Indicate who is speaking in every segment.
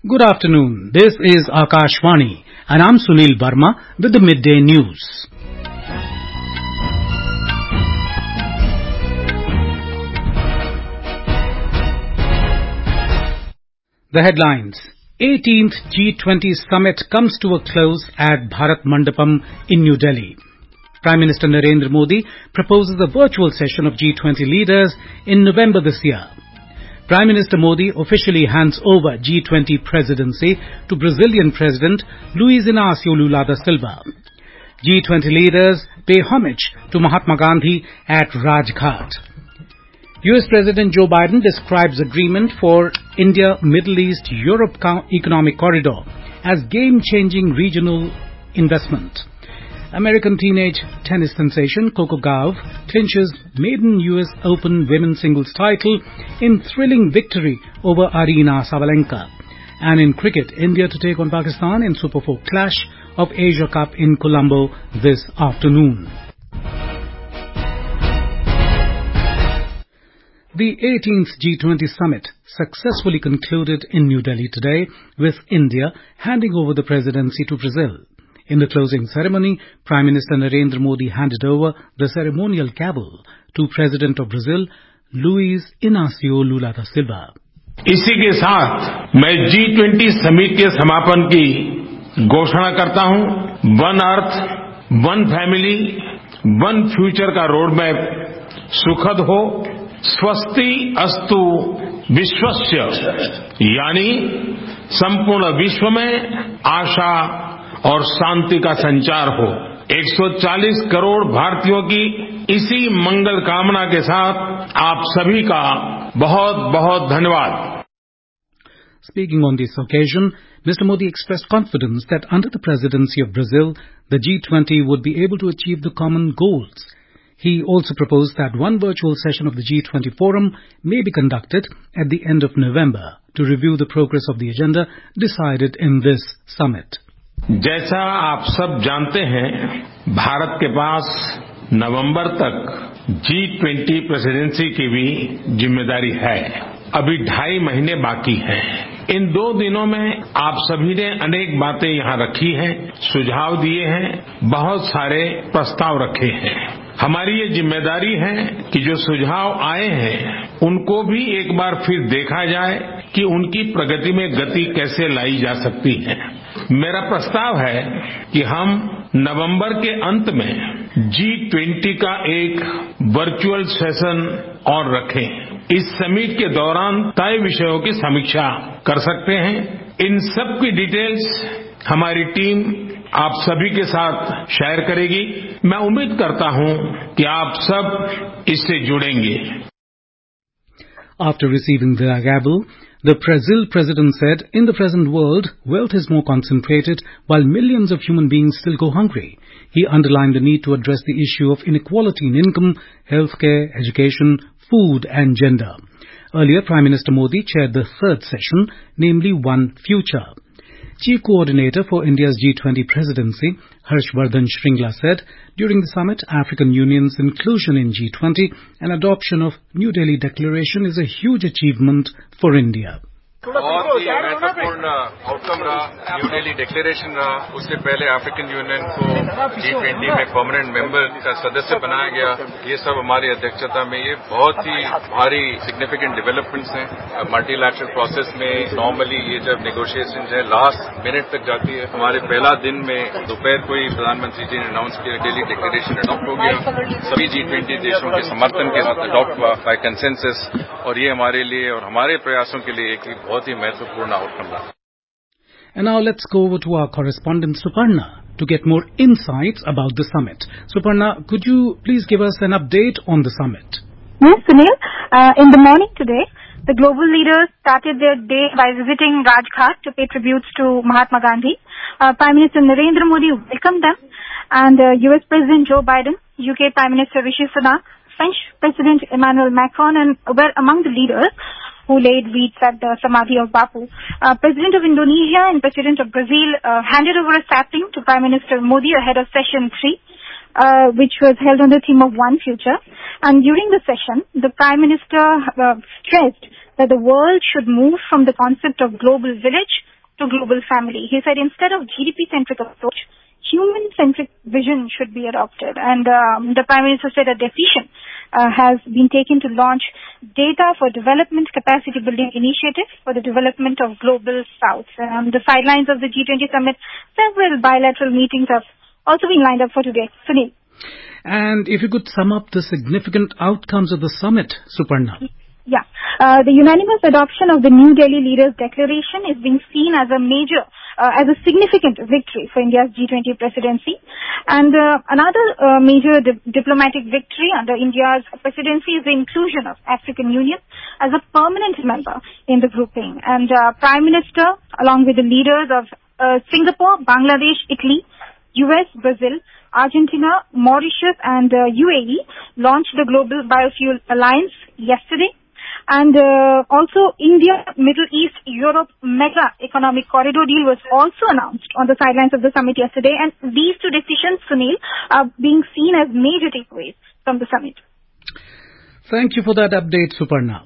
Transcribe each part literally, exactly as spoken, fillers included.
Speaker 1: Good afternoon. This is Akashvani and I'm Sunil Verma with the midday news. The headlines. eighteenth G twenty Summit comes to a close at Bharat Mandapam in New Delhi. Prime Minister Narendra Modi proposes a virtual session of G twenty leaders in November this year. Prime Minister Modi officially hands over G twenty presidency to Brazilian President Luiz Inácio Lula da Silva. G twenty leaders pay homage to Mahatma Gandhi at Rajghat. U S President Joe Biden describes agreement for India-Middle East-Europe Economic Corridor as game-changing regional investment. American teenage tennis sensation Coco Gauff clinches maiden U S Open women's singles title in thrilling victory over Aryna Sabalenka. And in cricket, India to take on Pakistan in Super four clash of Asia Cup in Colombo this afternoon. The eighteenth G twenty Summit successfully concluded in New Delhi today, with India handing over the presidency to Brazil. In the closing ceremony, Prime Minister Narendra Modi handed over the ceremonial gavel to President of Brazil, Luiz Inácio Lula da Silva.
Speaker 2: इसी के साथ मैं G twenty summit के समापन की घोषणा करता हूं। One earth, one family, one future का रोड मैप सुखद हो। स्वस्ति अस्तु विश्वस्य, यानी संपूर्ण विश्व में आशा और शांति का संचार हो। एक सौ चालीस करोड़ भारतीयों की इसी मंगल कामना के साथ आप सभी का बहुत बहुत धन्यवाद।
Speaker 1: Speaking on this occasion, Mister Modi expressed confidence that under the presidency of Brazil, the G twenty would be able to achieve the common goals. He also proposed that one virtual session of the G twenty forum may be conducted at the end of November to review the progress of the agenda decided in this summit.
Speaker 2: जैसा आप सब जानते हैं, भारत के पास नवंबर तक G twenty presidency की भी जिम्मेदारी है। अभी ढाई महीने बाकी हैं। इन दो दिनों में आप सभी ने अनेक बातें यहां रखी हैं, सुझाव दिए हैं, बहुत सारे प्रस्ताव रखे हैं। हमारी ये जिम्मेदारी है कि जो सुझाव आए हैं उनको भी एक बार फिर देखा जाए कि उनकी प्रगति में गति कैसे लाई जा सकती है। मेरा प्रस्ताव है कि हम नवंबर के अंत में जी ट्वेंटी का एक वर्चुअल सेशन और रखें। इस समिट के दौरान तय विषयों की समीक्षा कर सकते हैं। इन सब की डिटेल्स हमारी टीम आप सभी के साथ शेयर करेगी। मैं उम्मीद करता हूं कि आप सब इससे जुड़ेंगे।
Speaker 1: After receiving the gavel, the Brazil president said, in the present world, wealth is more concentrated while millions of human beings still go hungry. He underlined the need to address the issue of inequality in income, healthcare, education, food and gender. Earlier, Prime Minister Modi chaired the third session, namely One Future. Chief Coordinator for India's G twenty presidency, Harshvardhan Shringla said, during the summit, African Union's inclusion in G twenty and adoption of New Delhi Declaration is a huge achievement for India.
Speaker 3: बहुत ही महत्वपूर्ण outcome रहा, new Delhi declaration रहा। उससे पहले African union को G twenty में permanent member का सदस्य बनाया गया। ये सब हमारी अध्यक्षता में ये बहुत ही भारी सिग्निफिकेंट डेवलपमेंट्स हैं। मल्टीलैटरल प्रोसेस में नॉर्मली ये जब नेगोशिएशन है लास्ट मिनट तक जाती है। हमारे पहला दिन में दोपहर को ही प्रधानमंत्री जी ने अनाउंस किया दिल्ली डिक्लेरेशन अडॉप्ट हो गया। सभी जी ट्वेंटी देशों के समर्थन के साथ अडॉप्ट हुआ बाय कंसेंसस, और ये हमारे लिए और हमारे प्रयासों के लिए एक बहुत ही महत्वपूर्ण आउटकम रहा।
Speaker 1: And now let's go over to our correspondent Suparna to get more insights about the summit. Suparna, could you please give us an update on the summit?
Speaker 4: Yes, Sunil. Uh, in the morning today, the global leaders started their day by visiting Rajghat to pay tributes to Mahatma Gandhi. Uh, Prime Minister Narendra Modi welcomed them, and uh, U S President Joe Biden, U K Prime Minister Rishi Sunak, French President Emmanuel Macron, and were among the leaders who laid wreaths at the Samadhi of Bapu. Uh, President of Indonesia and President of Brazil uh, handed over a sapling to Prime Minister Modi ahead of Session three, uh, which was held on the theme of One Future. And during the session, the Prime Minister uh, stressed that the world should move from the concept of global village to global family. He said instead of G D P-centric approach, human-centric vision should be adopted. And um, the Prime Minister said a decision uh, has been taken to launch Data for Development Capacity Building Initiative for the development of Global South. On um, the sidelines of the G twenty summit, several bilateral meetings have also been lined up for today. Sunil.
Speaker 1: And if you could sum up the significant outcomes of the summit, Suparna.
Speaker 4: Yeah. Uh, the unanimous adoption of the New Delhi Leaders' Declaration is being seen as a major, uh, as a significant victory for India's G twenty presidency. And uh, another uh, major di- diplomatic victory under India's presidency is the inclusion of African Union as a permanent member in the grouping. And uh, Prime Minister, along with the leaders of uh, Singapore, Bangladesh, Italy, U S, Brazil, Argentina, Mauritius, and uh, U A E launched the Global Biofuel Alliance yesterday. And uh, also India, Middle East, Europe mega economic corridor deal was also announced on the sidelines of the summit yesterday. And these two decisions, Sunil, are being seen as major takeaways from the summit.
Speaker 1: Thank you for that update, Suparna.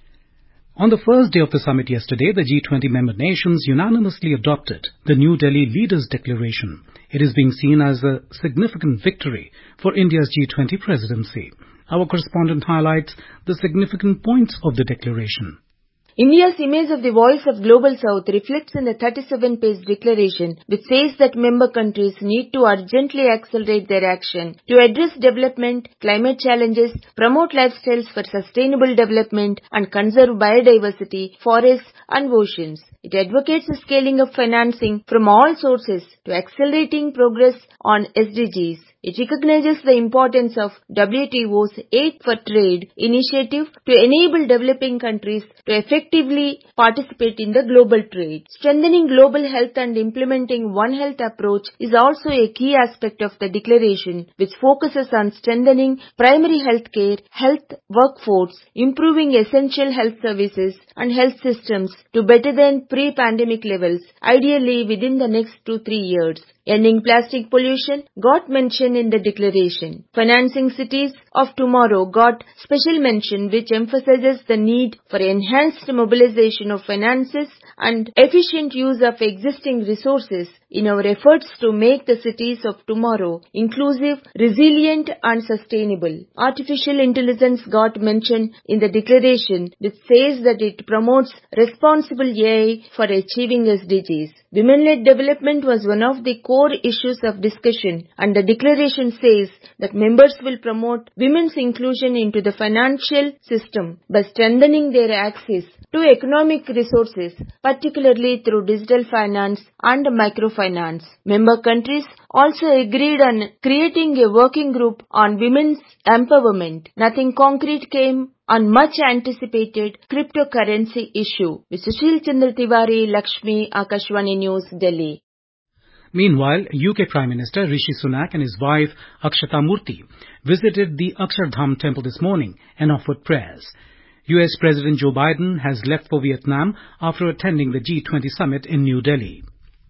Speaker 1: On the first day of the summit yesterday, the G twenty member nations unanimously adopted the New Delhi Leaders' Declaration. It is being seen as a significant victory for India's G twenty presidency. Our correspondent highlights the significant points of the declaration.
Speaker 5: India's image of the voice of Global South reflects in the thirty-seven page declaration, which says that member countries need to urgently accelerate their action to address development, climate challenges, promote lifestyles for sustainable development, and conserve biodiversity, forests, and oceans. It advocates the scaling of financing from all sources to accelerating progress on S D Gs. It recognizes the importance of W T O's Aid for Trade initiative to enable developing countries to effectively participate in the global trade. Strengthening global health and implementing One Health approach is also a key aspect of the declaration, which focuses on strengthening primary health care, health workforce, improving essential health services and health systems to better than pre-pandemic levels, ideally within the next two to three years. Ending plastic pollution got mention in the declaration. Financing cities of tomorrow got special mention, which emphasizes the need for enhanced mobilization of finances and efficient use of existing resources in our efforts to make the cities of tomorrow inclusive, resilient and sustainable. Artificial intelligence got mention in the declaration, which says that it promotes responsible A I for achieving S D Gs. Women-led development was one of the core issues of discussion, and the declaration says that members will promote women's inclusion into the financial system by strengthening their access to economic resources, particularly through digital finance and microfinance. Member countries also agreed on creating a working group on women's empowerment. Nothing concrete came on much anticipated cryptocurrency issue. With Sushil Chandra Tiwari, Lakshmi, Akashvani News, Delhi.
Speaker 1: Meanwhile, U K Prime Minister Rishi Sunak and his wife Akshata Murthy visited the Akshardham temple this morning and offered prayers. U S President Joe Biden has left for Vietnam after attending the G twenty summit in New Delhi.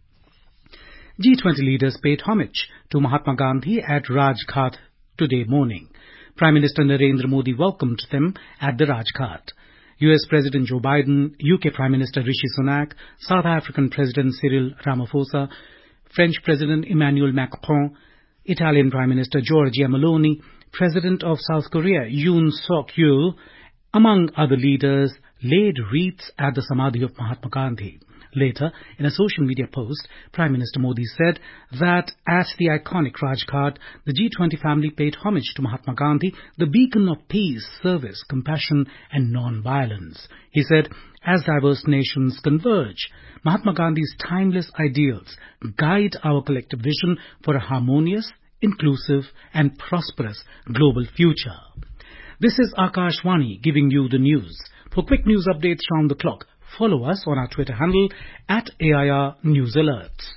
Speaker 1: G twenty leaders paid homage to Mahatma Gandhi at Rajghat today morning. Prime Minister Narendra Modi welcomed them at the Rajghat. U S President Joe Biden, U K Prime Minister Rishi Sunak, South African President Cyril Ramaphosa, French President Emmanuel Macron, Italian Prime Minister Giorgia Meloni, President of South Korea Yoon Suk-yeol, among other leaders, laid wreaths at the Samadhi of Mahatma Gandhi. Later, in a social media post, Prime Minister Modi said that at the iconic Rajghat, the G twenty family paid homage to Mahatma Gandhi, the beacon of peace, service, compassion and non-violence. He said, as diverse nations converge, Mahatma Gandhi's timeless ideals guide our collective vision for a harmonious, inclusive and prosperous global future. This is Akashvani giving you the news. For quick news updates round the clock, follow us on our Twitter handle at A I R News Alerts.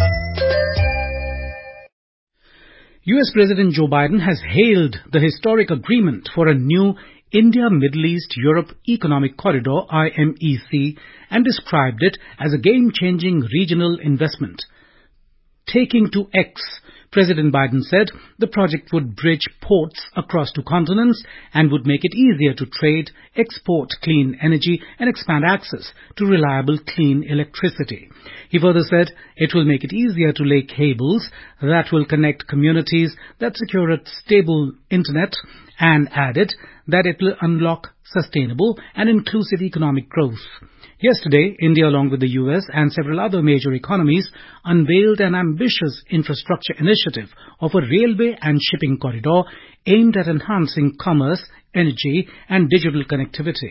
Speaker 1: U S President Joe Biden has hailed the historic agreement for a new India-Middle East-Europe Economic Corridor, I M E C, and described it as a game-changing regional investment. Taking to X, President Biden said the project would bridge ports across two continents and would make it easier to trade, export clean energy and expand access to reliable clean electricity. He further said it will make it easier to lay cables that will connect communities that secure a stable internet, and added that it will unlock sustainable and inclusive economic growth. Yesterday, India, along with the U S and several other major economies, unveiled an ambitious infrastructure initiative of a railway and shipping corridor aimed at enhancing commerce, energy and digital connectivity.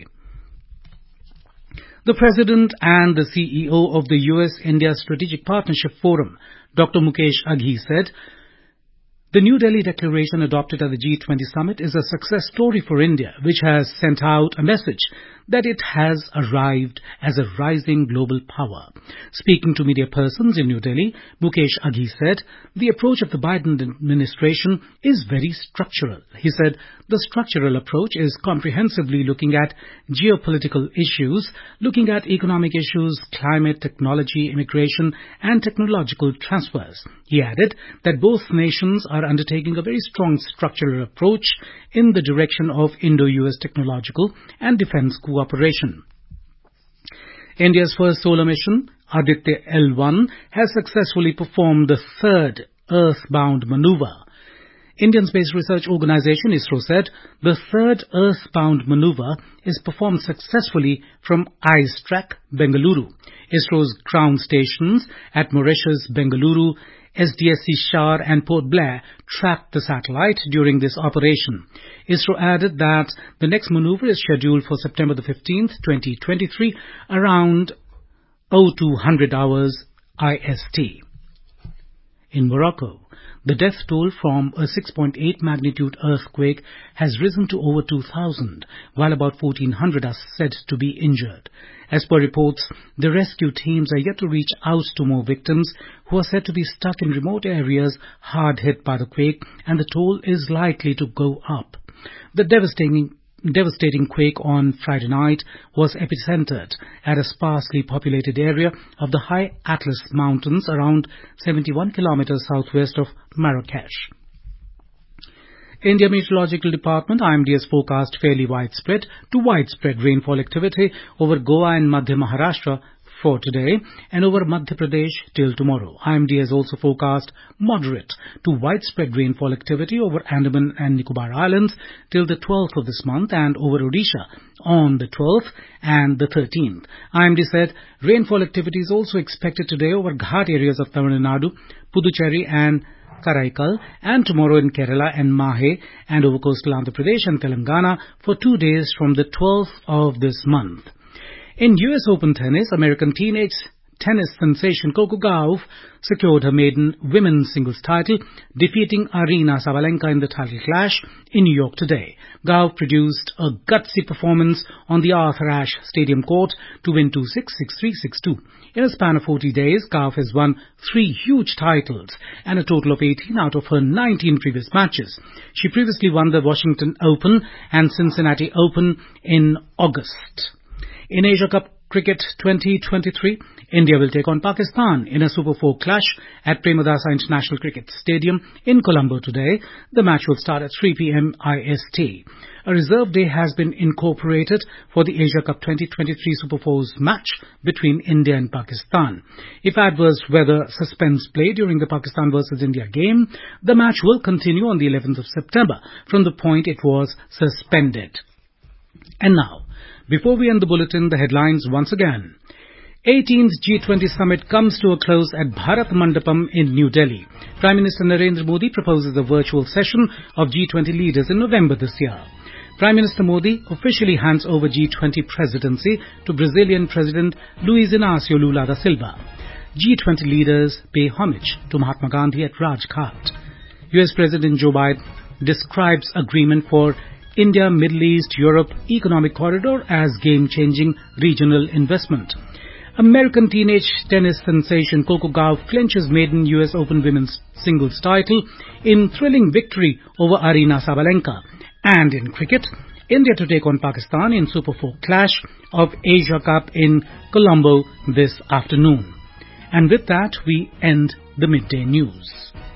Speaker 1: The President and the C E O of the U S-India Strategic Partnership Forum, Doctor Mukesh Aghi, said, the New Delhi Declaration adopted at the G twenty summit is a success story for India, which has sent out a message that it has arrived as a rising global power. Speaking to media persons in New Delhi, Mukesh Aghi said the approach of the Biden administration is very structural. He said the structural approach is comprehensively looking at geopolitical issues, looking at economic issues, climate, technology, immigration and technological transfers. He added that both nations are undertaking a very strong structural approach in the direction of Indo-U S technological and defense cooperation. India's first solar mission, Aditya L one, has successfully performed the third Earthbound maneuver. Indian Space Research Organisation ISRO said the third Earthbound maneuver is performed successfully from IceTrack, Bengaluru. ISRO's ground stations at Mauritius, Bengaluru, S D S C Shar and Port Blair tracked the satellite during this operation. ISRO added that the next maneuver is scheduled for September the fifteenth, twenty twenty-three, around oh two hundred hours I S T. In Morocco, the death toll from a six point eight magnitude earthquake has risen to over two thousand, while about fourteen hundred are said to be injured. As per reports, the rescue teams are yet to reach out to more victims who are said to be stuck in remote areas hard hit by the quake, and the toll is likely to go up. The devastating devastating quake on Friday night was epicentered at a sparsely populated area of the High Atlas Mountains around seventy-one kilometers southwest of Marrakesh. India Meteorological Department I M D has forecast fairly widespread to widespread rainfall activity over Goa and Madhya Maharashtra for today and over Madhya Pradesh till tomorrow. I M D has also forecast moderate to widespread rainfall activity over Andaman and Nicobar Islands till the twelfth of this month and over Odisha on the twelfth and the thirteenth. I M D said rainfall activity is also expected today over Ghat areas of Tamil Nadu, Puducherry and Karaikal, and tomorrow in Kerala and Mahe and over coastal Andhra Pradesh and Telangana for two days from the twelfth of this month. In U S Open tennis, American teenage tennis sensation Coco Gauff secured her maiden women's singles title, defeating Aryna Sabalenka in the title clash in New York today. Gauff produced a gutsy performance on the Arthur Ashe Stadium court to win two six, six three, six two. In a span of forty days, Gauff has won three huge titles and a total of eighteen out of her nineteen previous matches. She previously won the Washington Open and Cincinnati Open in August. In Asia Cup Cricket twenty twenty-three, India will take on Pakistan in a Super four clash at Premadasa International Cricket Stadium in Colombo today. The match will start at three p.m. I S T. A reserve day has been incorporated for the Asia Cup twenty twenty-three Super fours match between India and Pakistan. If adverse weather suspends play during the Pakistan versus India game, the match will continue on the eleventh of September from the point it was suspended. And now, before we end the bulletin, the headlines once again. eighteenth G twenty summit comes to a close at Bharat Mandapam in New Delhi. Prime Minister Narendra Modi proposes a virtual session of G twenty leaders in November this year. Prime Minister Modi officially hands over G twenty presidency to Brazilian President Luiz Inácio Lula da Silva. G twenty leaders pay homage to Mahatma Gandhi at Rajghat. U S President Joe Biden describes agreement for India, Middle East, Europe Economic Corridor as game-changing regional investment. American teenage tennis sensation Coco Gauff clinches maiden U S Open women's singles title in thrilling victory over Aryna Sabalenka. And in cricket, India to take on Pakistan in Super four clash of Asia Cup in Colombo this afternoon. And with that, we end the midday news.